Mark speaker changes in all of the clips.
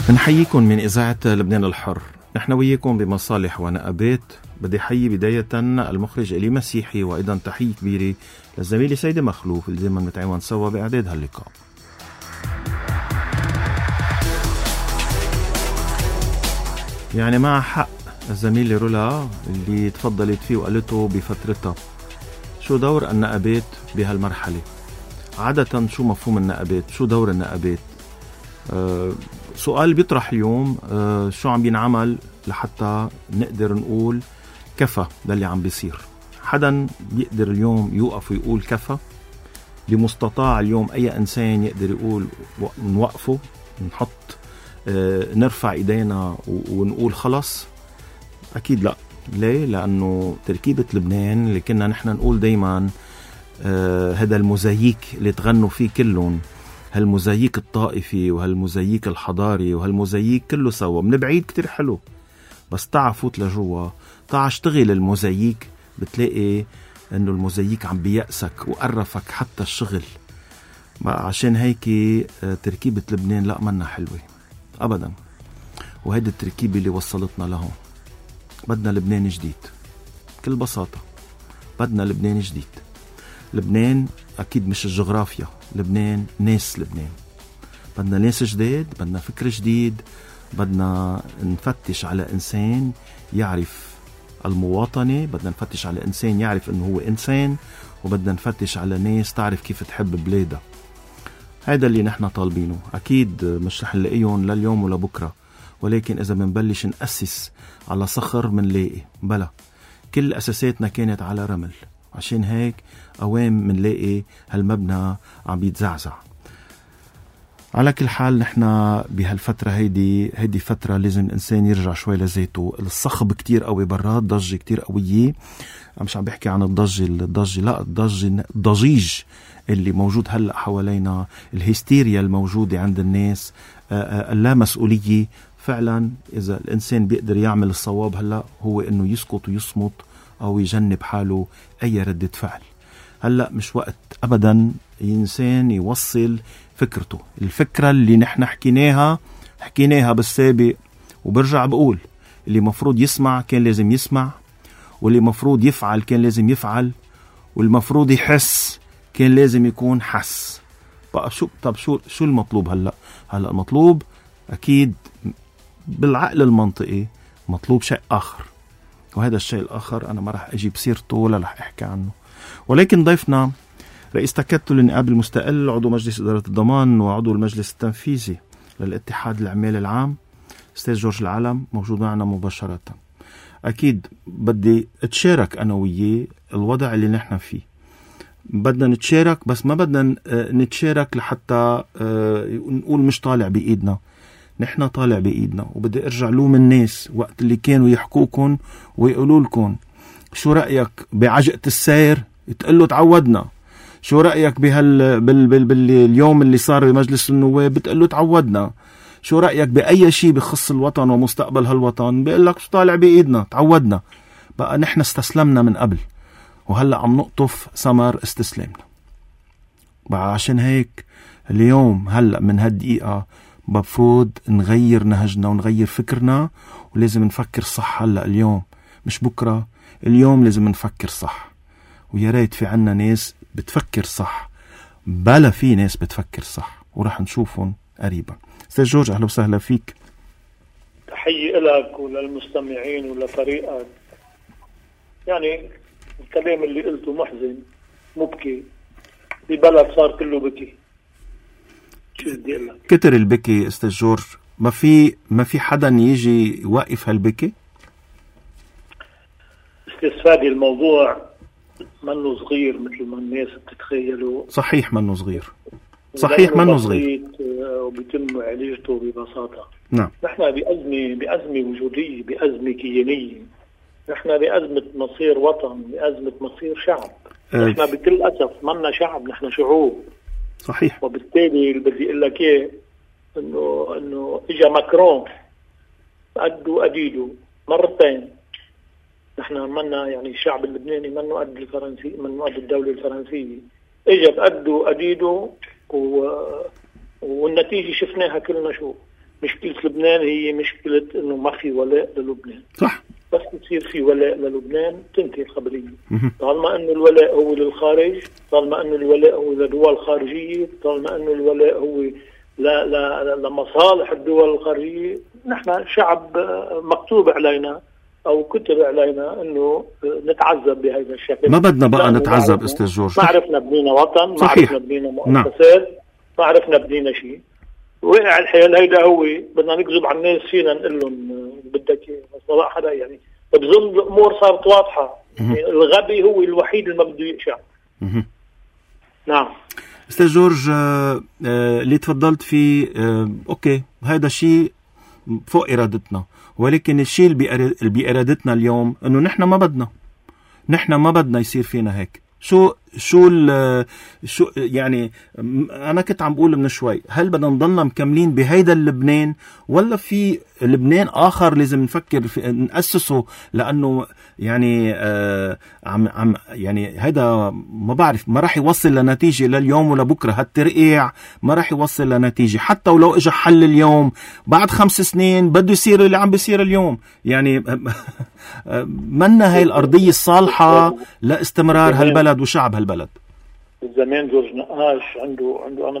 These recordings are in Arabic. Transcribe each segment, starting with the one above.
Speaker 1: بنحييكم من إذاعة لبنان الحر. نحن وياكم بمصالح ونقابات. بدي حيي بداية المخرج إلي مسيحي، وأيضا تحية كبيرة للزميلة سيدة مخلوف اللي دائما متعاون سوا بإعداد هاللقاء. يعني مع حق الزميلة رولا اللي تفضلت فيه وقالته بفترتها شو دور النقابات بهالمرحلة. عادة شو مفهوم النقابات؟ شو دور النقابات؟ سؤال بيطرح اليوم، شو عم بينعمل لحتى نقدر نقول كفى للي عم بيصير؟ حدا بيقدر اليوم يوقف ويقول كفى؟ بمستطاع اليوم أي إنسان يقدر يقول نوقفه، نحط نرفع إيدينا ونقول خلص؟ أكيد لا. ليه؟ لأنه تركيبة لبنان اللي كنا نحن نقول دايما هذا الموزاييك اللي تغنوا فيه كلهم، هالموزاييك الطائفي وهالموزاييك الحضاري وهالموزاييك كله سوا من بعيد كتير حلو، بس تعا فوت لجوا، تعا اشتغل الموزاييك، بتلاقي انه الموزاييك عم بيأسك وقرفك حتى الشغل. عشان هيك تركيبة لبنان لا منا حلوة أبدا، وهيدي التركيبة اللي وصلتنا لهون. بدنا لبنان جديد بكل بساطة، بدنا لبنان جديد. لبنان أكيد مش الجغرافيا، لبنان ناس لبنان. بدنا ناس جديد، بدنا فكر جديد، بدنا نفتش على إنسان يعرف المواطنة، بدنا نفتش على إنسان يعرف إنه هو إنسان، وبدنا نفتش على ناس تعرف كيف تحب بلادها. هذا اللي نحن طالبينه. أكيد مش رح نلاقيهم لليوم ولا بكرة، ولكن إذا منبلش نأسس على صخر منلاقي. بلا كل أساساتنا كانت على رمل، عشان هيك أوام منلاقي هالمبنى عم بيتزعزع. على كل حال نحن بهالفترة هيدي فترة لازم الإنسان يرجع شوي لذاته. الصخب كتير قوي برات، ضجة كتير قوية. مش عم بحكي عن الضجة لا، الضجيج اللي موجود هلأ حوالينا، الهستيريا الموجودة عند الناس، اللا مسؤولية. فعلا إذا الإنسان بيقدر يعمل الصواب هلأ هو إنه يسكت ويصمت أو يجنب حاله أي ردة فعل. هلأ مش وقت أبدا إنسان يوصل فكرته. الفكرة اللي نحن حكيناها بالسابق، وبرجع بقول اللي مفروض يسمع كان لازم يسمع، واللي مفروض يفعل كان لازم يفعل، والمفروض يحس كان لازم يكون حس. بقى شو المطلوب هلأ المطلوب أكيد بالعقل المنطقي مطلوب شيء آخر، وهذا الشيء الآخر أنا ما رح أجيب سيرته ولا رح أحكي عنه. ولكن ضيفنا رئيس تكتل النقاب المستقل، عضو مجلس إدارة الضمان وعضو المجلس التنفيذي للاتحاد العمال العام، أستاذ جورج العلم، موجود معنا مباشرة. أكيد بدي أتشارك أنا وياه الوضع اللي نحن فيه. بدنا نتشارك، بس ما بدنا نتشارك لحتى نقول مش طالع بإيدنا. نحن طالع بإيدنا، وبدي أرجع لوم الناس وقت اللي كانوا يحكوكن ويقولوا لكم شو رأيك بعجقة السير، تقولوا تعودنا. شو رأيك باليوم اللي صار بمجلس النواب، بتقولوا تعودنا. شو رأيك بأي شيء بخص الوطن ومستقبل هالوطن، بيقول لك شو طالع بإيدنا، تعودنا. بقى نحن استسلمنا من قبل، وهلأ عم نقطف ثمر استسلامنا. بقى عشان هيك اليوم هلأ من هالدقيقة بفروض نغير نهجنا ونغير فكرنا، ولازم نفكر صح. هلأ اليوم مش بكرة، اليوم لازم نفكر صح. ويا ريت في عنا ناس بتفكر صح، بلا في ناس بتفكر صح، ورح نشوفهم قريبا. أستاذ جورج، أهلا وسهلا فيك.
Speaker 2: تحيي لك وللمستمعين ولفريقك. يعني الكلام اللي قلته محزن مبكي، ببلد صار كله بكي.
Speaker 1: كتر البكي أستاذ جورج، ما في حدا يجي يوقف هالبكي.
Speaker 2: استفادي الموضوع منه صغير مثل ما الناس بتتخيلوا.
Speaker 1: صحيح منه صغير، صحيح منه صغير،
Speaker 2: وبيتم علاجته ببساطة.
Speaker 1: نعم.
Speaker 2: نحن بأزمة وجودية، بأزمة كيانية، نحن بأزمة مصير وطن، بأزمة مصير شعب. نحن بكل أسف منا شعب، نحن شعوب.
Speaker 1: صحيح.
Speaker 2: وبالتالي بدي أقول لك إيه، إنه إجا ماكرون قدوا أديدوا مرتين. نحن منا يعني الشعب اللبناني منه قد الفرنسي، منه قد الدولة الفرنسية. إجا بقدوا أديدوا والنتيجة شفناها كلنا. شو مشكلة لبنان هي مشكلة إنه ما في ولاء للبنان.
Speaker 1: صح.
Speaker 2: بس يصير في ولاء للبنان تنتهي الخبرية. طالما أنه الولاء هو للخارج، طالما أنه الولاء هو لدول خارجية، طالما أنه الولاء هو لمصالح الدول الخارجية، نحن شعب مكتوب علينا أو كتب علينا أنه نتعذب بهذا الشكل.
Speaker 1: ما بدنا بقى نتعذب أستاذ جورج.
Speaker 2: ما عرفنا بنينا وطن، ما
Speaker 1: صحيح.
Speaker 2: عرفنا بنينا مؤسسات، ما عرفنا بنينا شيء. وقع الحيل هيدا هو بدنا نكذب على الناس فينا نقول لهم بدك بس ما بقى حدا يعني. بظن الأمور صارت واضحة. يعني الغبي هو الوحيد اللي ما بده يقشع. نعم
Speaker 1: أستاذ جورج، اللي تفضلت فيه أوكي، هذا شيء فوق إرادتنا، ولكن الشيء اللي بإرادتنا اليوم إنه نحن ما بدنا يصير فينا هيك. شو يعني أنا كنت عم بقول من شوي، هل بدنا نضلنا مكملين بهيدا اللبنان ولا في لبنان آخر لازم نفكر نأسسه؟ لأنه يعني يعني هيدا ما بعرف، ما راح يوصل لنتيجة لليوم ولا بكرة. هالترقيع ما راح يوصل لنتيجة، حتى ولو إجا حل اليوم بعد 5 سنين بده يصير اللي عم بيصير اليوم. يعني منا هاي الأرضية الصالحة لاستمرار هالبلد وشعب هالبلد.
Speaker 2: الزمان جورج نقاش عنده أنا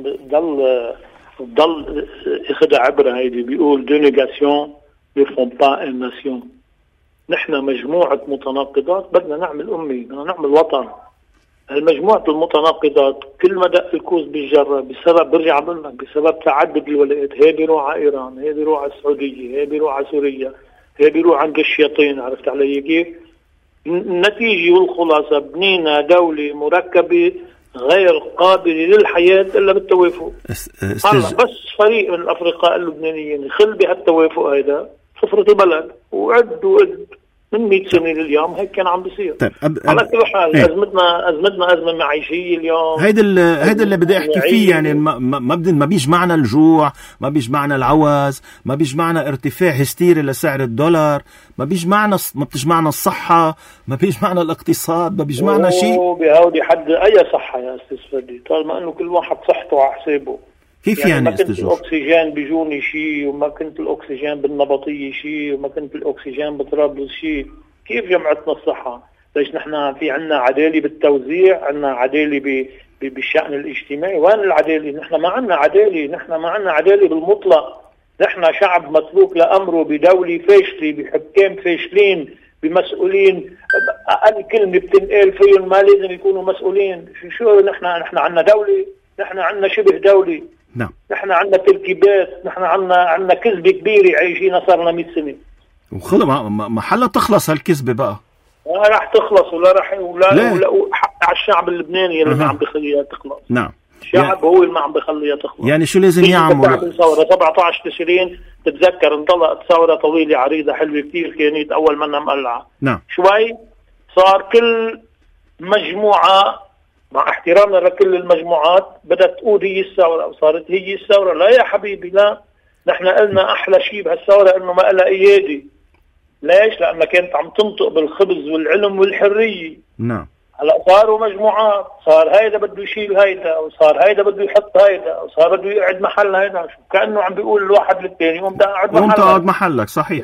Speaker 2: ضل يخدع عبرة هيدي، بيقول دو نيغاسيون ne font pas une nation. نحن مجموعة متناقضات بدنا نعمل أمي، بدنا نعمل وطن. المجموعة المتناقضات كل ما دق الكوز بالجرة بسبب، برجع بقول لك، بسبب تعدد الولايات. هي بيروح على إيران، هي بيروح على السعودية، هي بيروح على سوريا، هي بيروح عند الشياطين. عرفت علي كيف؟ النتيجة والخلاصة بنينا دولة مركبة غير قابلة للحياة إلا بالتوافق. بس فريق من الأفرقاء اللبنانيين خل بهالتوافق هيدا صفرة البلد وعد من 100 سنة لليوم هيك كان عم بيصير. على كل حال أزمتنا أزمة معيشية اليوم.
Speaker 1: هيدا اللي بدي أحكي فيه. يعني ما بيجمعنا الجوع، ما بيجمعنا العوز، ما بيجمعنا ارتفاع هستيري لسعر الدولار، ما بتجمعنا الصحة، ما بيجمعنا الاقتصاد، ما بيجمعنا شيء.
Speaker 2: بهودي حد أي صحة يا أستاذ فردي، طالما أنه كل واحد صحته على حسابه.
Speaker 1: كيف يعني
Speaker 2: ما كنت الأكسجين بجوني شيء، وما كنت الأكسجين بالنبطية شيء، وما كنت الأكسجين بطرابلس شيء. كيف جمعتنا الصحة؟ ليش نحن في عنا عدالة بالتوزيع، عنا عدالة بالشأن الاجتماعي؟ وين العدالة؟ نحن ما عنا عدالة، نحن ما عنا عدالة بالمطلق. نحن شعب متروك لأمره بدولة فاشلة، بحكام فاشلين، بمسؤولين أقل كلمة بتنقال فيهم ما لازم يكونوا مسؤولين. شو نحن عنا دولة؟ نحن عنا شبه دولة.
Speaker 1: نعم.
Speaker 2: نحن عنا تركيبات، نحن عنا كذبة كبيرة عايشين صارنا 100 سنة.
Speaker 1: ما حلا تخلص هالكذبة بقى.
Speaker 2: ما راح تخلص ولا حق على الشعب اللبناني اللي ما عم بخليها تخلص.
Speaker 1: نعم.
Speaker 2: الشعب هو اللي ما عم بخليها تخلص.
Speaker 1: يعني شو لازم يعمل؟
Speaker 2: ثورة 17 تشرين تتذكر انطلقت ثورة طويلة عريضة حلوة كتير كانت أول منا مقلعة.
Speaker 1: نعم.
Speaker 2: شوي صار كل مجموعة، مع احترامنا لكل المجموعات، بدأت تقول هي الثورة أو صارت هي الثورة. لا يا حبيبي، لا. نحن قلنا أحلى شيء بهالثورة إنه ما لها إيادي. ليش؟ لأنها كانت عم تنطق بالخبز والعلم والحرية.
Speaker 1: نعم.
Speaker 2: هلا صاروا مجموعات، صار هيدا بده يشيل هيدا، وصار هيدا بده يحط هيدا، وصار بده يقعد محل هيدا. كأنه عم بيقول الواحد للثاني وانت قاعد
Speaker 1: محلك. صحيح.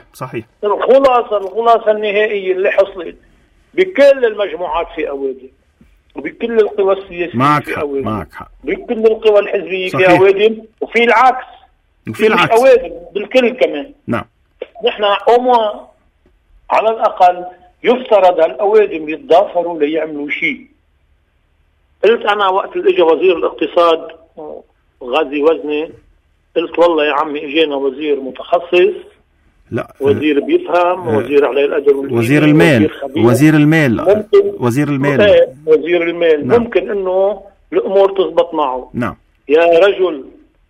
Speaker 2: الخلاصة النهائية اللي حصلت بكل المجموعات في أوادم، وبكل القوى السياسية في أوادم،
Speaker 1: معك حق.
Speaker 2: بكل القوى الحزبية في أوادم، وفي العكس أوادم بالكل كمان.
Speaker 1: نعم.
Speaker 2: نحن على الأقل يفترض هالأوادم يتضافروا ليعملوا شيء. قلت أنا وقت اللي اجى وزير الاقتصاد غازي وزني، قلت والله يا عمي اجينا وزير متخصص،
Speaker 1: لا
Speaker 2: وزير بيفهم، وزير على الأدب والدين،
Speaker 1: وزير المال
Speaker 2: نعم. ممكن انه الامور تزبط معه.
Speaker 1: نعم.
Speaker 2: يا رجل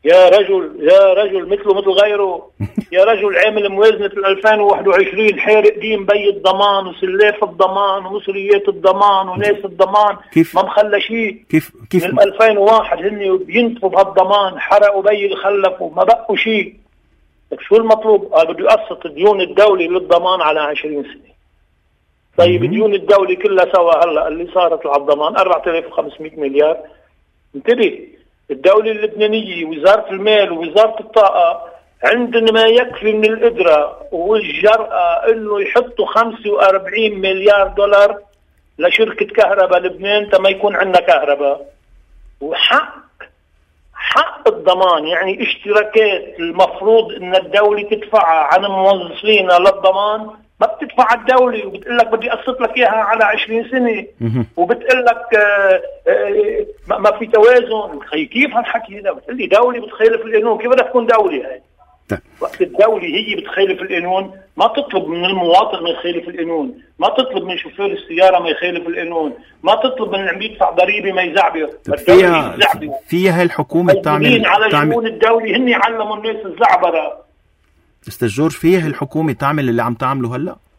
Speaker 2: مثل غيره. يا رجل عامل موازنة 2021 حارق دين بي الضمان وسلاف الضمان ومصريات الضمان وناس الضمان.
Speaker 1: كيف
Speaker 2: ما مخلى شيء؟
Speaker 1: كيف
Speaker 2: من 2001 هن بينطفوا بهالضمان، حرقوا بي اللي خلفوا، ما بقوا شيء. شو المطلوب؟ بده يقسط ديون الدولة للضمان على 20 سنة. طيب ديون الدولة كلها سوا هلا اللي صارت على الضمان 4500 مليار. انتبه، الدولة اللبنانية وزارة المال ووزارة الطاقة عندنا ما يكفي من القدرة والجرأة انه يحطوا 45 مليار دولار لشركة كهرباء لبنان تما يكون عندنا كهرباء، حق الضمان، يعني اشتراكات المفروض ان الدولة تدفعها عن موظفينها للضمان ما بتدفع الدولة، وبتقول لك بدي اقسط لك اياها على 20 سنة، وبتقول لك ما في توازن. كيف هالحكي هذا؟ بتقول لي دولة بتخالف القانون، كيف بدها تكون دولة هاي؟ وقت الدولة هي بتخالف القانون ما تطلب من المواطن ما يخالف القانون، ما تطلب من شوفير السيارة ما يخالف القانون، ما تطلب من اللي عم يدفع ضريبة ما يزعبه.
Speaker 1: فيها الحكومة تعمل
Speaker 2: على شؤون الدولة، هن يعلموا الناس الزعبرة.
Speaker 1: استاذ جورج، فيها الحكومة تعمل اللي عم تعمله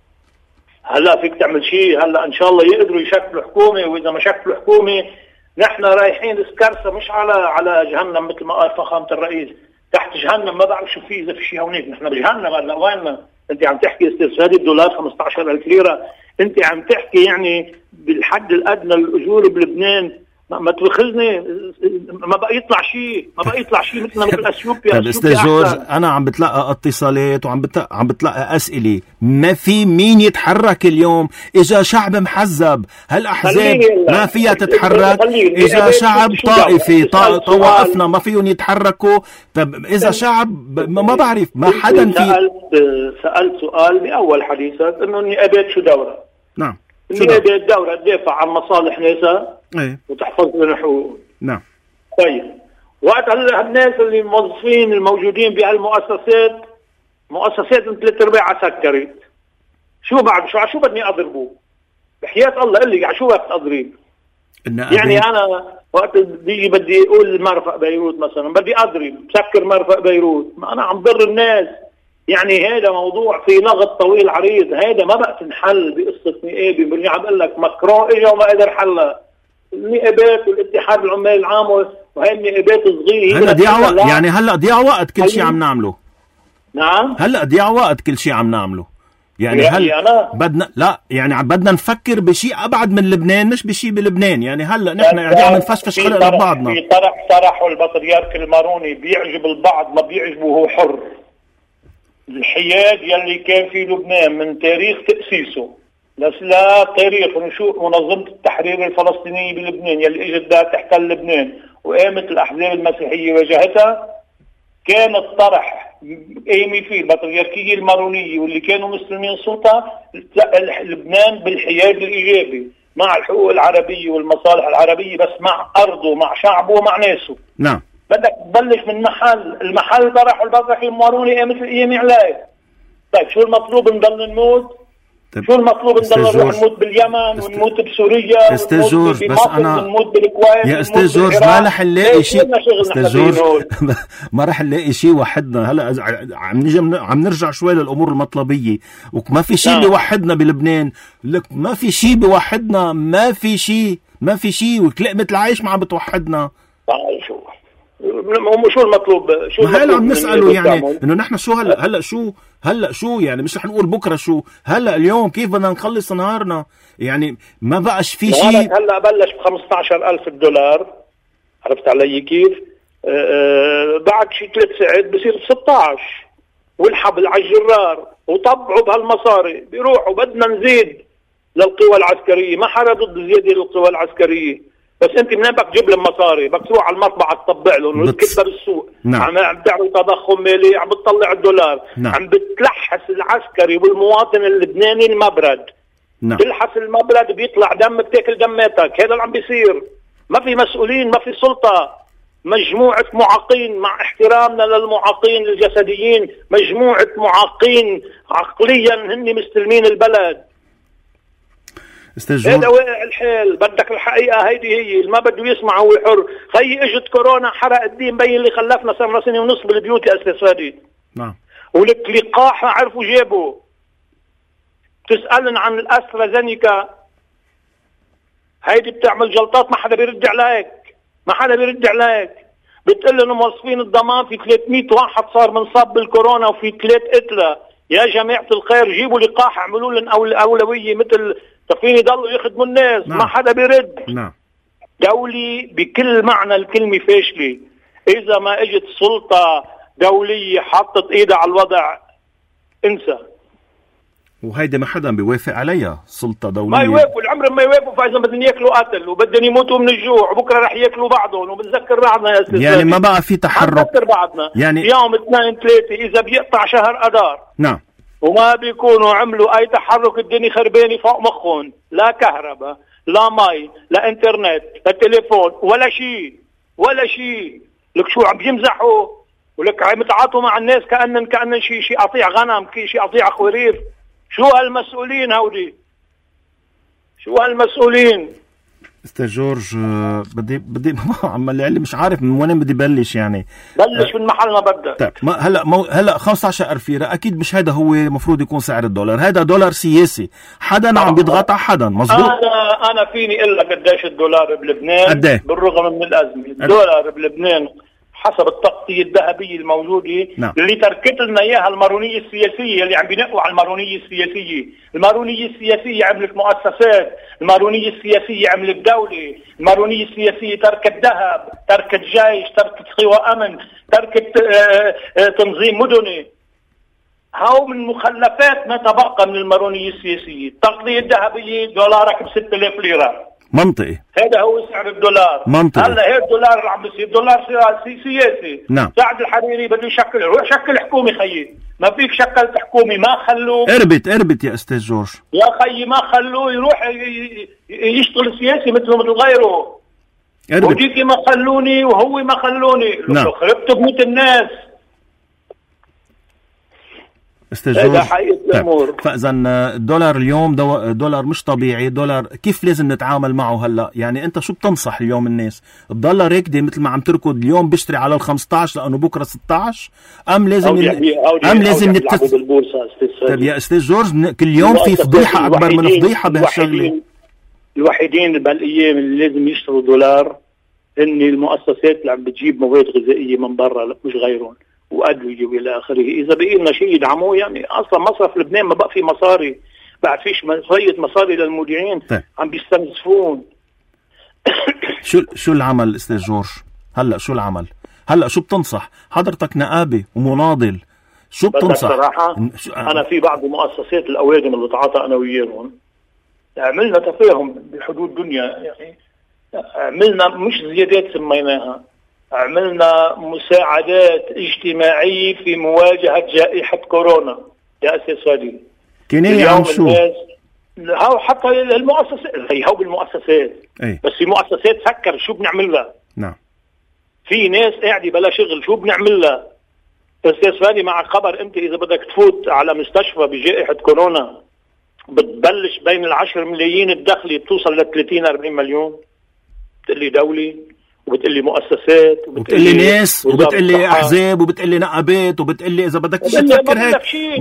Speaker 2: هلا فيك تعمل شيء؟ هلا ان شاء الله يقدروا يشكلوا حكومة، واذا ما شكلوا حكومة نحن رايحين اسكرسة مش على جهنم مثل ما قال فخامة الرئيس، تحت جهنم ما بعرف شو في اذا في شيء هونيك. نحن بجهنم هلا ويننا؟ انت عم تحكي استرسال الدولار 15,000 ليرة، انت عم تحكي يعني بالحد الادنى الاجور بلبنان ما تبخلني، ما بقى يطلع شيء مثلنا مثل اثيوبيا.
Speaker 1: طيب استاذ جورج، انا عم بتلقى اتصالات وعم بتلقى اسئله، ما في مين يتحرك اليوم؟ اجا شعب محزب، هالاحزاب ما فيها تتحرك، اجا شعب طائفي طوائفنا ما فيهم يتحركوا. طب اذا شعب ما بعرف ما حدا في.
Speaker 2: سألت سؤال باول حديثك انه النقابات شو دورها؟
Speaker 1: نعم،
Speaker 2: النقابات دورها تدافع عن مصالح ناسها وتحفظ لنا حقوق.
Speaker 1: نعم.
Speaker 2: طيب وقت الناس اللي موظفين الموجودين بهالمؤسسات مؤسسات من 3/4 سكرت، شو بعد شو بدني اضربه؟ بحياة الله قل لي شو بدك اضرب؟ يعني انا وقت بدي اقول مرفق بيروت مثلا بدي اضرب بسكر مرفق بيروت، ما انا عم ضر الناس. يعني هذا موضوع في نغط طويل عريض، هذا ما بقى تنحل بقصة نقابة. برجع عم بقول لك ماكرون اجا وما قدر حلها. النقابات والاتحاد العمال العام وهي النقابات صغيرة
Speaker 1: هلا ضياع وقت، يعني هلا ضياع وقت كل شيء عم نعمله.
Speaker 2: نعم
Speaker 1: هلا ضياع وقت كل شيء عم نعمله، يعني هلا بدنا لا يعني بدنا نفكر بشيء ابعد من لبنان مش بشيء بلبنان. يعني هلا نحن قاعدين عم نفشفش خلق لبعضنا.
Speaker 2: في طرحه البطريرك الماروني بيعجب البعض ما بيعجبه، هو حر. الحياد يلي كان في لبنان من تاريخ تأسيسه تاريخ نشوء منظمة التحرير الفلسطينية بلبنان يلي اجت تحتل لبنان وقامت الأحزاب المسيحية واجهتها، كان الطرح قايمة فيه البطريركية المارونية واللي كانوا مستلمين السلطة لبنان بالحياد الإيجابي مع الحقوق العربية والمصالح العربية، بس مع أرضه مع شعبه ومع ناسه.
Speaker 1: نعم.
Speaker 2: بدك تبلش من المحل طرح البطريركية الماروني قامت الأيام عليه. طيب شو المطلوب؟ نضل نموت؟ شو المطلوب؟ نضل نروح نموت باليمن ونموت بسوريا
Speaker 1: استاذ جورج؟ بس انا
Speaker 2: نموت بالكويت
Speaker 1: يا استاذ جورج ما رح نلاقي شيء. استاذ جورج ما رح نلاقي شيء وحدنا. هلا عم نرجع شوي للامور المطلبيه، وما في شيء بيوحدنا بلبنان. لك ما في شيء بيوحدنا، ما في شيء وكلمة العيش ما عم بتوحدنا.
Speaker 2: شو المطلوب؟
Speaker 1: ما هلا عم نسأله يعني انه نحن شو هلا شو يعني مش رح نقول بكره شو، هلا اليوم كيف بدنا نخلص نهارنا؟ يعني ما بقاش في شيء.
Speaker 2: هلا بلش $15,000، عرفت علي كيف؟ بعد شي 3 ساعات بصير 16، والحبل على الجرار وطبعوا بهالمصاري بيروحوا بدنا نزيد للقوى العسكرية. ما حدا ضد زيادة للقوى العسكرية، بس انت منين بدك تجيب لهم مصاري؟ بدك تروح على المطبعة تطبع لهم وتكبر بالسوق.
Speaker 1: نعم.
Speaker 2: عم تعمل تضخم مالي، عم بتطلع الدولار.
Speaker 1: نعم.
Speaker 2: عم بتلحس العسكري والمواطن اللبناني المبرد.
Speaker 1: نعم.
Speaker 2: تلحس المبرد بيطلع دم، بتاكل دماتك. هذا اللي عم بيصير. ما في مسؤولين، ما في سلطة. مجموعة معاقين، مع احترامنا للمعاقين الجسديين، مجموعة معاقين عقليا هن مستلمين البلد. هذا واقع الحال. بدك الحقيقة هيدي هي اللي ما بده يسمع هو حر. خي اجت كورونا حرق الدين، بين اللي خلفنا صار 1.5 سنة بالبيوت يا استاذ فادي.
Speaker 1: نعم.
Speaker 2: واللقاح عرفوا جابوا. تسألن عن الأسترازينيكا هيدي بتعمل جلطات ما حدا بيرد عليك. بتقول لهم موظفين الضمان في 300 واحد صار منصاب بالكورونا وفي 3 قتلى. يا جماعة الخير جيبوا لقاح، اعملوا لنا أولوية مثل تفيني ضلوا يخدموا الناس.
Speaker 1: نعم.
Speaker 2: ما حدا بيرد.
Speaker 1: نعم.
Speaker 2: دولة بكل معنى الكلمة فاشلة. إذا ما اجت سلطة دولية حطت ايدها على الوضع انسى.
Speaker 1: وهيدي ما حدا بيوافق عليها، سلطة دولية
Speaker 2: ما يوافقوا، العمر ما يوافقوا، فإذا بدهم ياكلوا قتل وبدهم يموتوا من الجوع وبكره رح ياكلوا بعضهم وبنذكر بعضنا يا استاذ.
Speaker 1: يعني ما بقى في تحرك،
Speaker 2: بنذكر بعضنا
Speaker 1: يعني
Speaker 2: يوم 2-3 إذا بيقطع شهر أدار
Speaker 1: نعم
Speaker 2: وما بيكونوا عملوا أي تحرك الدنيا خربانة فوق مخهم، لا كهرباء لا مي لا انترنت لا تليفون ولا شيء لك شو عم بيمزحوا ولك عم يتعاطوا مع الناس كأنن شيء قطيع غنم، شيء قطيع خوارير. شو هالمسؤولين هودي؟ شو هالمسؤولين؟
Speaker 1: استاذ جورج بدي عمال اللي مش عارف من وين بدي بلش يعني.
Speaker 2: بلش من محل ما بدك.
Speaker 1: طيب هلا 15,000 ليرة اكيد مش هذا هو المفروض يكون سعر الدولار، هذا دولار سياسي، حدا عم بيضغط على حدا، مظبوط؟
Speaker 2: انا فيني اقول لك قديش الدولار بلبنان
Speaker 1: قديه؟
Speaker 2: بالرغم من الازمه الدولار بلبنان حسب التغطية الذهبية الموجودة
Speaker 1: نعم.
Speaker 2: اللي تركت لنا اياها المارونية السياسية اللي عم بينقوا على المارونية السياسية عملت مؤسسات، المارونية السياسية عملت دولة، المارونية السياسية تركت ذهب، تركت جيش، تركت قوى امن، تركت تنظيم مدني. هاو من مخلفات ما تبقى من المارونية السياسية. التغطية الذهبية دولارك ب6,000 ليرة
Speaker 1: منطقي،
Speaker 2: هذا هو سعر الدولار
Speaker 1: منطقي.
Speaker 2: هلا هيك الدولار اللي عم بيصير دولار سياسي.
Speaker 1: نعم.
Speaker 2: سعد الحريري بده يشكل، روح شكل حكومي خيي، ما فيك شكلت حكومي ما خلوه.
Speaker 1: اربط يا استاذ جورج
Speaker 2: يا خيي، ما خلوه يروح يشتغل سياسي مثله مثل غيره. وديكي ما خلوني وهو ما خلوني.
Speaker 1: نعم.
Speaker 2: خربتوا بيوت الناس
Speaker 1: استاذ جورج.
Speaker 2: طيب.
Speaker 1: فاذا الدولار اليوم دولار مش طبيعي، دولار كيف لازم نتعامل معه هلا؟ يعني انت شو بتنصح اليوم الناس؟ الدولار هيك مثل ما عم تركض اليوم بيشتري على ال15 لانه بكره 16 ام لازم
Speaker 2: بالبورصه؟
Speaker 1: طيب يا استاذ جورج، كل يوم في فضيحه اكبر من فضيحه بهالشغله.
Speaker 2: الوحيدين بهالايام اللي لازم يشتروا دولار هن المؤسسات اللي عم بتجيب مواد غذائيه من برا، مش غيرهم، وأدوية وإلى آخره. إذا بقي لنا شيء يدعموه، يعني أصلا مصرف لبنان ما بقى في مصاري، بعد فيش شوية مصاري للمودعين.
Speaker 1: طيب.
Speaker 2: عم بيستنزفون.
Speaker 1: شو العمل استاذ جورج؟ هلا شو العمل؟ هلا شو بتنصح؟ حضرتك نقابة ومناضل، شو بتنصح؟
Speaker 2: صراحة أنا في بعض مؤسسات الأوادم اللي تعاطى أنا وياهم عملنا تفاهم بحدود دنيا، يعني عملنا مش زيادات سميناها، عملنا مساعدات اجتماعية في مواجهة جائحة كورونا يا أستاذ فادي.
Speaker 1: كنية عن شو؟
Speaker 2: هاو حتى المؤسسات، هاو بالمؤسسات. بس في مؤسسات فكر شو بنعمل لها.
Speaker 1: نعم.
Speaker 2: في ناس قاعدة بلا شغل، شو بنعمل لها؟ أستاذ فادي معك خبر، أنت إذا بدك تفوت على مستشفى بجائحة كورونا بتبلش بين 10 ملايين الدخلي بتوصل ل30-40 مليون. بتقلي دولي وبتقلي مؤسسات
Speaker 1: وبتقلي ناس وبتقلي احزاب وبتقلي نقابات وبتقلي اذا بدك تفكر هيك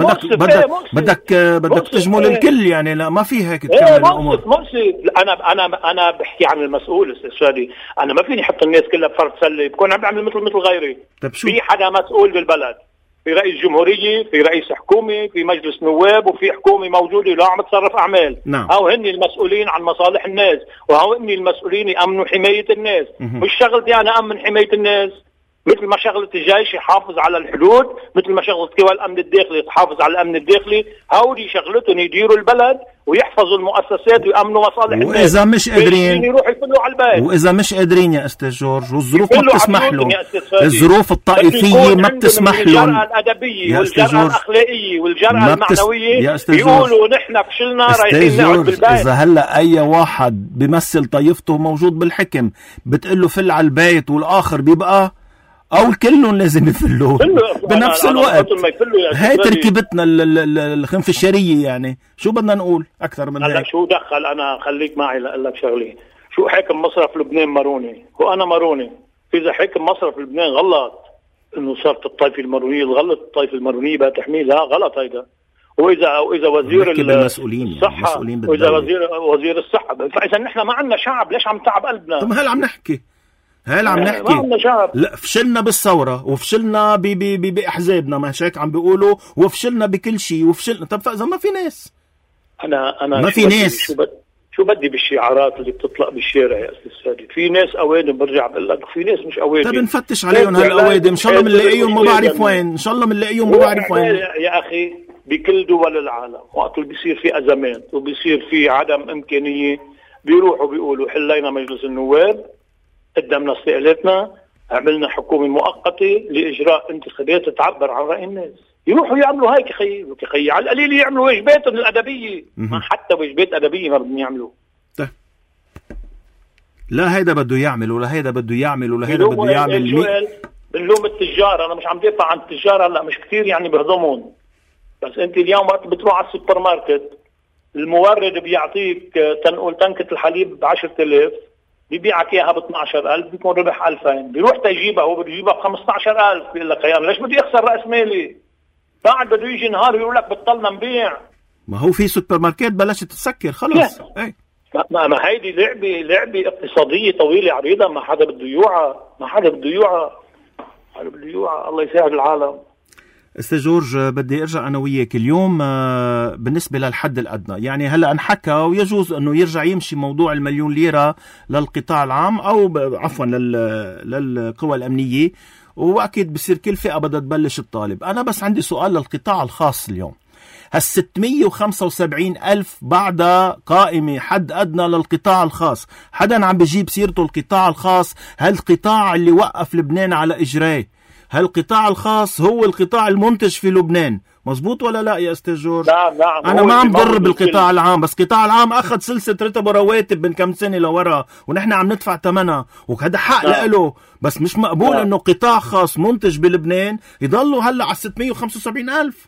Speaker 1: بدك تجمل الكل، يعني لا ما في هيك تكمل الامور.
Speaker 2: مؤسف. انا بحكي عن المسؤول استاذ، انا ما فيني احط الناس كلها بفرد سله بكون عم بعمل مثل غيري. في حدا مسؤول بالبلد، في رئيس جمهورية، في رئيس حكومة، في مجلس نواب، وفي حكومة موجودة لا عم تصرف أعمال.
Speaker 1: نعم.
Speaker 2: هاو هن المسؤولين عن مصالح الناس، وهاو هن المسؤولين يأمنوا حماية الناس. مش شغلتي أنا أمن حماية الناس، مثل ما شغلة الجيش يحافظ على الحدود، مثل ما شغلة قوى الأمن الداخلي تحافظ على الأمن الداخلي. هاولي شغلتهم يديروا البلد ويحفظوا المؤسسات ويأمنوا مصالح الناس.
Speaker 1: وإذا مش قادرين
Speaker 2: يروحوا يفلوا على البيت،
Speaker 1: وإذا مش قادرين يا أستاذ جورج والظروف ما بتسمح لهم، الظروف الطائفية ما بتسمح لهم،
Speaker 2: الجرأة الأدبية والجرأة الأخلاقية والجرأة المعنوية يقولوا نحن فشلنا رايحين نقعد بالبيت.
Speaker 1: إذا هلا أي واحد بيمثل طائفته موجود بالحكم بتقله فل على البيت والآخر بيبقى أو كلهم لازم يفلوا بنفس الوقت. هاي تركيبتنا الخنفشارية، يعني شو بدنا نقول أكثر من هيك؟
Speaker 2: شو دخل أنا خليك معي لأقول لك شغلي. شو حاكم مصرف لبنان ماروني وأنا ماروني. إذا حاكم مصرف لبنان غلط إنه صارت الطائفة المارونية الغلط، الطائفة المارونية بقى تحميلها غلط هيدا. وإذا وزير الصحة وإذا وزير الصحة، فإذا نحن ما عندنا شعب ليش عم تعب قلبنا؟
Speaker 1: طب هلا عم نحكي لا فشلنا بالثورة وفشلنا بأحزابنا، ما هيك عم بيقولوا، وفشلنا بكل شيء وفشلنا. طب فإذا ما في ناس،
Speaker 2: أنا
Speaker 1: ما في ناس
Speaker 2: شو بدي بالشعارات اللي بتطلق بالشارع يا أستاذ فادي؟ في ناس أوادم، برجع بقول لك في ناس مش أوادم.
Speaker 1: طيب نفتش عليهم هالأوادم، إن شاء الله بنلاقيهم ما بعرف وين، إن شاء الله بنلاقيهم ما بعرف وين.
Speaker 2: يا أخي بكل دول العالم وقت اللي بيصير في أزمات وبيصير في عدم إمكانية بيروحوا بيقولوا حلينا مجلس النواب، قدمنا استقالتنا، عملنا حكومة مؤقتة لإجراء انتخابات تعبر عن رأي الناس. يروحوا يعملوا هيك خي على القليل يعملوا واجباتهم الأدبية، ما حتى واجبات أدبية ما بدهم يعملوا.
Speaker 1: لا هيدا بده يعمل ولا هيدا بده يعمل ولا هيدا بده يعمل.
Speaker 2: بنلوم التجار، أنا مش عم دافع عن التجار هلا، مش كتير يعني بهضمون، بس أنت اليوم وقت بتروح على السوبر ماركت المورد بيعطيك تنقول تنكة الحليب ب10,000 بيبيعك اياها ب12,000 بيكون ربح 2000، بيروح تجيبها هو بده يجيبها ب15,000 بيقول لك يا ليش بدي اخسر راس مالي؟ بعد بده يجي نهار يقول لك بطلنا نبيع.
Speaker 1: ما هو في سوبر ماركت بلشت تسكر خلص. اي
Speaker 2: ما هيدي لعبه اقتصاديه طويله عريضه، ما حدا بده يوعى، الله يساعد العالم.
Speaker 1: استاذ جورج بدي ارجع انا وياك اليوم بالنسبه للحد الادنى، يعني هلا انحكى ويجوز انه يرجع يمشي موضوع المليون ليره للقطاع العام او عفوا للقوى الامنيه، واكيد بصير كل فئه بدها تبلش تطالب. انا بس عندي سؤال للقطاع الخاص اليوم، هال675,000 بعد قائمة حد أدنى للقطاع الخاص، حدا عم بجيب سيرته القطاع الخاص؟ هالقطاع اللي وقف لبنان على إجراه، هالقطاع الخاص هو القطاع المنتج في لبنان، مزبوط ولا لا يا أستاذ جورج؟
Speaker 2: نعم.
Speaker 1: أنا ما عم ضر بالقطاع العام، بس القطاع العام أخذ سلسلة رتب ورواتب من كم سنة لورا ونحن عم ندفع ثمنها، وهذا حق له، بس مش مقبول إنه قطاع خاص منتج بلبنان يضلوا هلا على 675,000.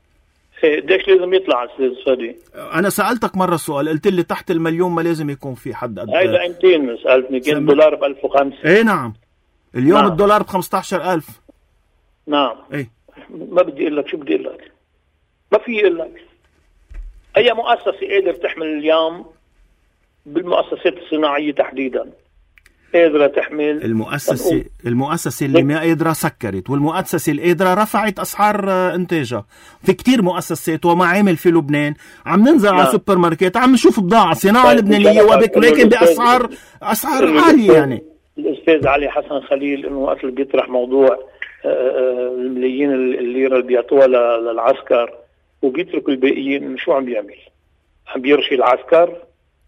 Speaker 2: قديش لازم يطلع أستاذ فادي؟
Speaker 1: أنا سألتك مرة سؤال قلت لي تحت المليون ما لازم يكون في حد أدنى.
Speaker 2: هيدا 200 سألتني كان الدولار ب1005.
Speaker 1: إيه نعم اليوم الدولار ب15,000.
Speaker 2: نعم.
Speaker 1: إيه
Speaker 2: ما بدي أقول لك شو بدي أقول لك، ما في أقول لك أي مؤسسة قادر تحمل اليوم بالمؤسسات الصناعية تحديدا قادرة تحمل.
Speaker 1: المؤسسة اللي ما قادرة سكرت، والمؤسسة اللي قادرة رفعت أسعار إنتاجها. في كتير مؤسسات ومعامل في لبنان عم ننزل على سوبر ماركت عم نشوف بضاعة صناعة لبنانية ولكن بأسعار عالية. يعني
Speaker 2: الأستاذ علي حسن خليل إنه وقت اللي بيطرح موضوع الملايين الليرة اللي بيعطوها للعسكر وبيتركوا الباقيين، شو عم بيعمل؟ عم بيرشي العسكر؟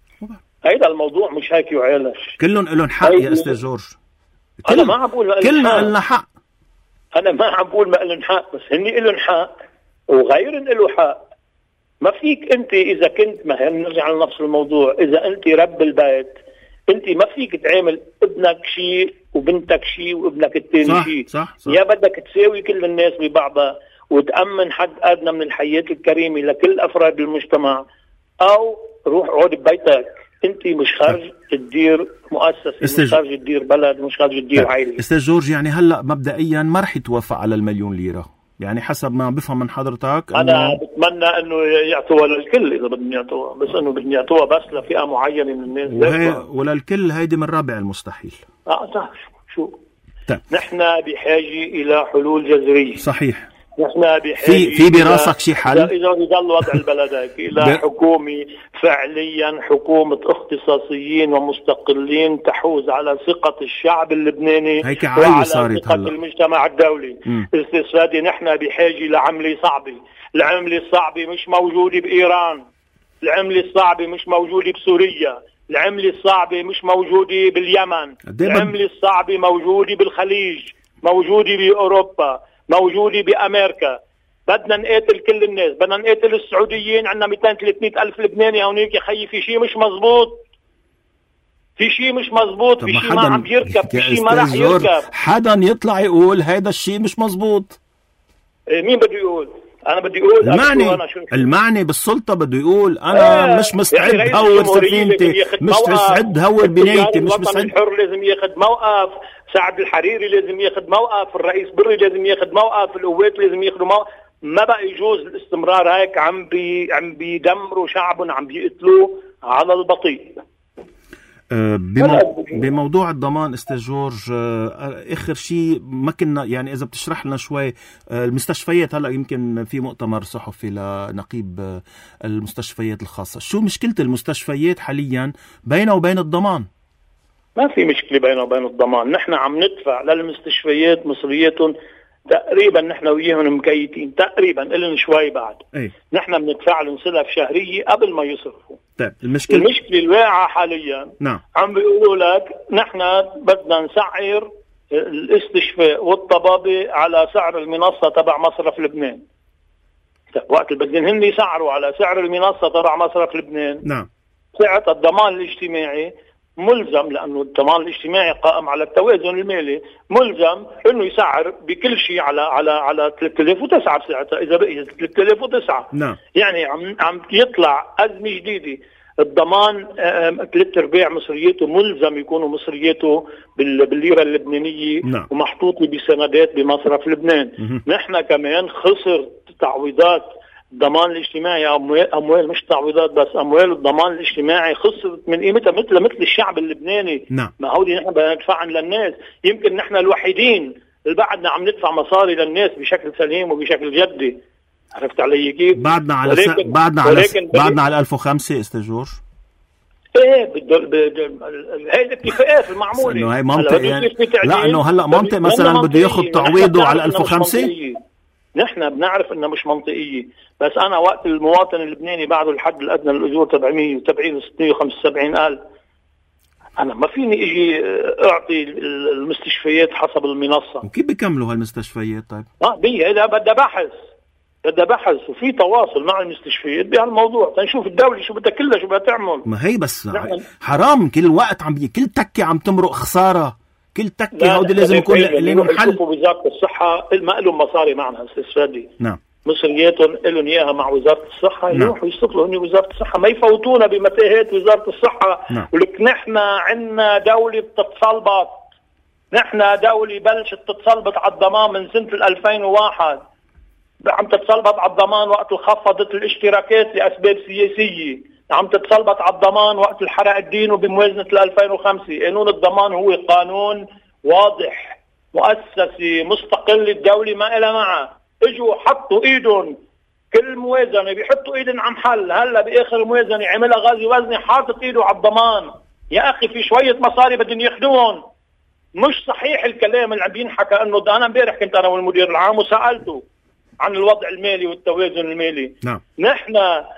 Speaker 2: هيدا الموضوع مش هيك يعالج.
Speaker 1: كلهم لهم حق يا أستاذ جورج.
Speaker 2: أنا ما عم بقول
Speaker 1: كلنا لنا حق.
Speaker 2: أنا ما عم بقول ما لهم حق، بس هني لهم حق وغير له حق. ما فيك أنت إذا كنت ما نرجع لنفس الموضوع، إذا أنت رب البيت أنت ما فيك تعامل ابنك شيء وبنتك شيء وابنك الثاني شيء.
Speaker 1: صح.
Speaker 2: يا بدك تساوي كل الناس ببعضها وتأمن حد أدنى من الحياة الكريمة لكل أفراد المجتمع، أو روح عود ببيتك. انت مش خارج تدير مؤسسه، مش خارج تدير بلد، مش خارج تدير عائله.
Speaker 1: استاذ جورج يعني هلا مبدئيا ما رح يتوافق على المليون ليره، يعني حسب ما بفهم من حضرتك.
Speaker 2: انا بتمنى انه يعطوها للكل اذا بدهم يعطوها، بس انه بدهم يعطوها بس لفئه معينه من الناس
Speaker 1: وللكل هيدي من رابع المستحيل.
Speaker 2: صح. شو نحن بحاجه الى حلول جذريه.
Speaker 1: صحيح.
Speaker 2: نحن بحاجه
Speaker 1: في براسك شي حل
Speaker 2: اذا يضل وضع البلد هيك الى حكومه فعليا، حكومه اختصاصيين ومستقلين تحوز على ثقه الشعب اللبناني
Speaker 1: هيك وعلى ثقه
Speaker 2: المجتمع الدولي. استاذ نحن بحاجه لعمله صعبه. العمله الصعبه مش موجوده بايران، العمله الصعبه مش موجوده بسوريا، العمله الصعبه مش موجوده باليمن، العمله الصعبه موجوده بالخليج، موجوده باوروبا، موجودة بأمريكا. بدنا نقاتل كل الناس، بدنا نقاتل السعوديين. عندنا 200-300 ألف لبناني هونيك يا خيي. في شيء مش مزبوط، في شيء ما عم يركب، في شيء ما رح يركب.
Speaker 1: حدا يطلع يقول هيدا الشيء مش مزبوط.
Speaker 2: مين بده يقول؟ أنا بدي أقول
Speaker 1: المعني بالسلطة بده يقول أنا مش مستعد يعني هور سفينتي، مش مستعد هور بنايتي، مش مستعد.
Speaker 2: الحر لازم ياخد موقف، سعد الحريري لازم ياخد موقف، الرئيس بري لازم ياخد موقف، القوات لازم ياخدوا موقف. ما بقى يجوز الاستمرار هيك. عم بيدمروا شعبنا، عم بيقتلوه على البطيء.
Speaker 1: بموضوع الضمان استاذ جورج، اخر شيء ما كنا يعني اذا بتشرح لنا شوي المستشفيات. هلا يمكن في مؤتمر صحفي لنقيب المستشفيات الخاصه، شو مشكله المستشفيات حاليا بينه وبين الضمان؟
Speaker 2: ما في مشكله بينه وبين الضمان. نحن عم ندفع للمستشفيات مصرياتهم تقريبا، نحن وياهم مكيتين تقريبا، إلن شوي بعد. نحن بندفع لهم سلف شهريه قبل ما يصرفوا.
Speaker 1: طيب
Speaker 2: المشكله الواقعه حاليا
Speaker 1: نعم.
Speaker 2: عم بيقولوا لك نحن بدنا نسعر الاستشفاء والطبابه على سعر المنصه تبع مصرف لبنان. وقت اللي بدهم هن يسعروا على سعر المنصه تبع مصرف لبنان،
Speaker 1: نعم،
Speaker 2: سعه الضمان الاجتماعي ملزم، لأنه الضمان الاجتماعي قائم على التوازن المالي، ملزم إنه يسعر بكل شيء على 3009 ساعتها إذا بقي 3009.
Speaker 1: نعم.
Speaker 2: يعني عم يطلع أزمة جديدة. الضمان 3/4 مصرياته ملزم يكونوا مصرياته بالليرة اللبنانية.
Speaker 1: نعم.
Speaker 2: ومحطوطة بسندات بمصرف لبنان. نحن كمان خسر تعويضات الضمان الاجتماعي، أموال مش تعويضات بس، أموال الضمان الاجتماعي خسرت من قيمتها مثل الشعب اللبناني.
Speaker 1: نعم.
Speaker 2: ما هودي نحن بدنا ندفع للناس. يمكن نحن الوحيدين اللي بعدنا عم ندفع مصاري للناس بشكل سليم وبشكل جدي. عرفت علي كيف؟
Speaker 1: بعدنا على 1005 استاذ جورج.
Speaker 2: ايه هاي الاتفاقات المعموله
Speaker 1: انه هي منطق يعني. لا انه هلا منطق مثلا بده ياخذ تعويضه على 1005.
Speaker 2: نحن بنعرف انها مش منطقيه، بس انا وقت المواطن اللبناني بعده الحد الادنى للاجور 770 و675 ألف، انا ما فيني اجي اعطي المستشفيات حسب المنصه.
Speaker 1: وكيف بيكملوا هالمستشفيات؟ طيب
Speaker 2: هذا بدها بحث وفي تواصل مع المستشفيات بهالموضوع تنشوف الدوله شو بدها كلها شو بدها تعمل.
Speaker 1: ما هي بس حرام كل وقت كل تكه عم تمرق خساره، كل تكه هودي لازم يكون لهم حل.
Speaker 2: وزاره الصحه ما لهم مصاري معنا استاذ فادي.
Speaker 1: نعم.
Speaker 2: مصرياتهم لهم اياها مع وزاره الصحه.
Speaker 1: نعم.
Speaker 2: يروحوا يستقلوا هن وزاره الصحه، ما يفوتونا بمتاهات وزاره الصحه.
Speaker 1: نعم.
Speaker 2: ولك نحن عندنا دوله بتتصلبط، نحن دوله بلشت تتصلبط على الضمان من سنه 2001. عم تتصلبط على الضمان وقت خفضت الاشتراكات لاسباب سياسيه، عم تتصلبط على الضمان وقت الحرق الدين وبموازنه 2005. قانون الضمان هو قانون واضح، مؤسسه مستقل، الدوله ما لها معه. اجوا حطوا ايدهم كل موازنه بيحطوا ايدهم عم حل. هلا باخر موازنه عملها غازي وزني حاطط ايده على الضمان. يا اخي في شويه مصاري بدهم ياخذوهم. مش صحيح الكلام اللي عم بينحكى انه انا امبارح كنت انا والمدير العام وسالته عن الوضع المالي والتوازن المالي.
Speaker 1: نعم.
Speaker 2: نحن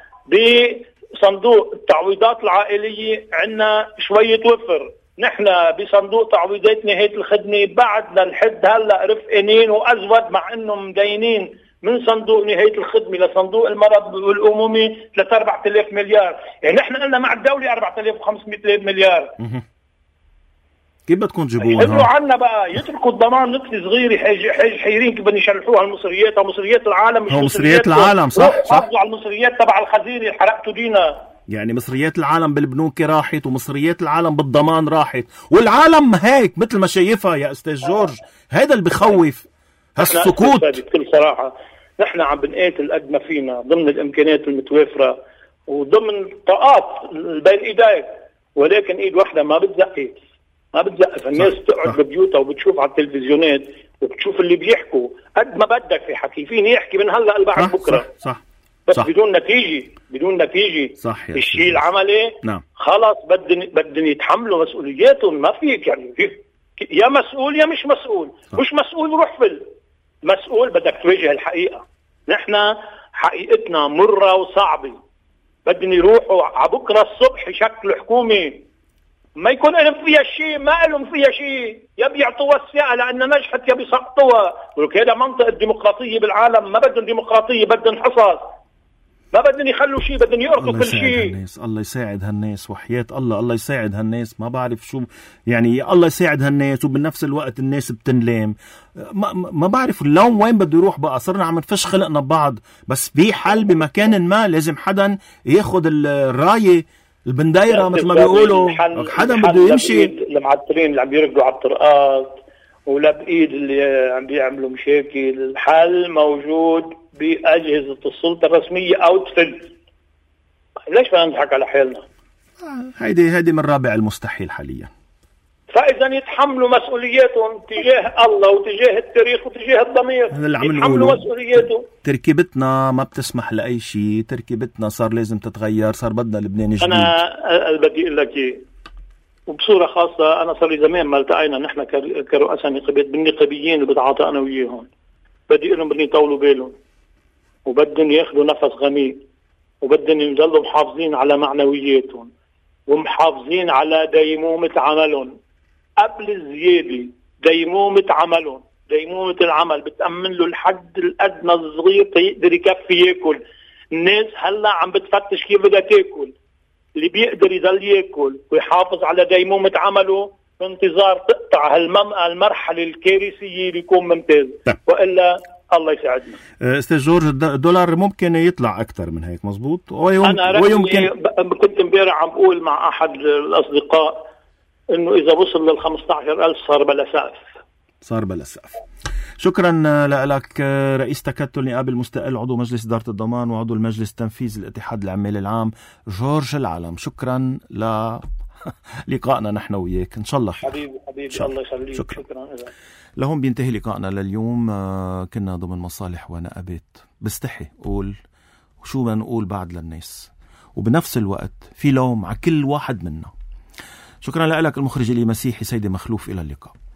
Speaker 2: بصندوق التعويضات العائليه عندنا شويه وفر. نحن بصندوق تعويضات نهايه الخدمه بعدنا لحد هلا رفقانين وازود، مع انه مدينين من صندوق نهايه الخدمه لصندوق المرض والامومه 3-4,000 مليار. يعني نحن قلنا مع الدوله 4,500 مليار.
Speaker 1: كيف بدكم تجيبوها؟
Speaker 2: يحلوا عنا بقى، يتركوا الضمان نقطة صغيرة حيرين كيف بدهم يشلحوها المصريات او مصريات العالم. مش
Speaker 1: مصريات العالم صح؟
Speaker 2: حافظوا على المصريات تبع الخزينة اللي حرقتوا دينا.
Speaker 1: يعني مصريات العالم بالبنوك راحت ومصريات العالم بالضمان راحت، والعالم هيك مثل ما شايفها يا استاذ جورج. هذا اللي بخوف، هالسكوت.
Speaker 2: بكل صراحة نحن عم بنقاتل قد ما فينا ضمن الامكانيات المتوفرة وضمن طاقات بين ايديك، ولكن ايد واحدة ما بتزقف. الناس تقعد ببيوتها وبتشوف على التلفزيونات وبتشوف اللي بيحكوا قد ما بدك في حكي، فيني يحكي من هلا لبعد بكره.
Speaker 1: صح.
Speaker 2: بس
Speaker 1: صح.
Speaker 2: بدون نتيجه.
Speaker 1: صح.
Speaker 2: الشيء العملي.
Speaker 1: نعم.
Speaker 2: خلاص بدهم يتحملوا مسؤولياتهم. ما فيك يعني يا مسؤول يا مش مسؤول. صح. مش مسؤول روح مسؤول بدك تواجه الحقيقه. نحن حقيقتنا مره وصعبه. بدهم يروحوا على بكره الصبح يشكلوا حكومه ما يكون لهم فيها شيء، ما لهم فيها شيء، يا بيعطوها الساعة لأن نجحت يا بيسقطوها. ولك هذا منطق الديمقراطية بالعالم. ما بدهم ديمقراطية، بدهم حصص. ما بدهم يخلوا شيء، بدهم يأرضوا كل شيء.
Speaker 1: الله يساعد هالناس وحياة الله يساعد هالناس. ما بعرف شو يعني، الله يساعد هالناس وبالنفس الوقت الناس بتنلام. ما بعرف اللون وين بده يروح بقى. صرنا عم نفش خلقنا ببعض. بس في حل بمكان ما، لازم حدا ياخد الراية البندايرة مثل ما بيقولوا. حدا بده يمشي.
Speaker 2: المعطرين اللي عم بيرقدوا على الطرقات ولا بإيد اللي عم بيعملوا مشاكل، الحل موجود بأجهزة السلطة الرسمية أو تفل. ليش ما نضحك على حالنا؟
Speaker 1: هيدي من رابع المستحيل حاليا.
Speaker 2: فإذا يتحملوا مسؤولياتهم تجاه الله وتجاه التاريخ وتجاه الضمير، يتحملوا مسؤولياتهم.
Speaker 1: تركيبتنا ما بتسمح لأي شيء، تركيبتنا صار لازم تتغير، صار بدنا لبنان جديد.
Speaker 2: أنا بدي أقول لك إيه، وبصورة خاصة أنا صار لي زمان ما التقينا نحن كرؤساء نقابات بالنقابيين اللي بتعاطى أنا وياهم، بدي أقول لهم بدهم يطولوا بالهم وبدهم ياخذوا نفس غميق وبدهم يضلوا محافظين على معنوياتهم ومحافظين على ديمومة عملهم قبل الزيادة. ديمومة عملهم، ديمومة العمل بتأمن له الحد الأدنى الصغير تيقدر يكفي ياكل. الناس هلا عم بتفتش كيف بدها تاكل، اللي بيقدر يضل ياكل ويحافظ على ديمومة عمله بانتظار تقطع المرحلة الكارثية اللي يكون ممتاز، وإلا الله يساعدنا.
Speaker 1: استاذ جورج، الدولار ممكن يطلع أكثر من هيك مزبوط؟
Speaker 2: أنا كنت امبارح عم بقول مع أحد الأصدقاء إنه إذا وصل لل15,000 صار بلا سقف.
Speaker 1: شكرا لك رئيس تكتل نقابة المستقل، عضو مجلس إدارة الضمان وعضو المجلس التنفيذي الاتحاد العمالي العام، جورج العلم. شكرا للقائنا نحن وياك، إن شاء الله خير.
Speaker 2: حبيبي الله يخليك.
Speaker 1: شكرا. لهم بينتهي لقائنا لليوم. كنا ضمن مصالح ونقابات. بستحي قول وشو ما نقول بعد للناس، وبنفس الوقت في لوم على كل واحد منا. شكرا لك المخرج اللي مسيحي سيدي مخلوف. إلى اللقاء.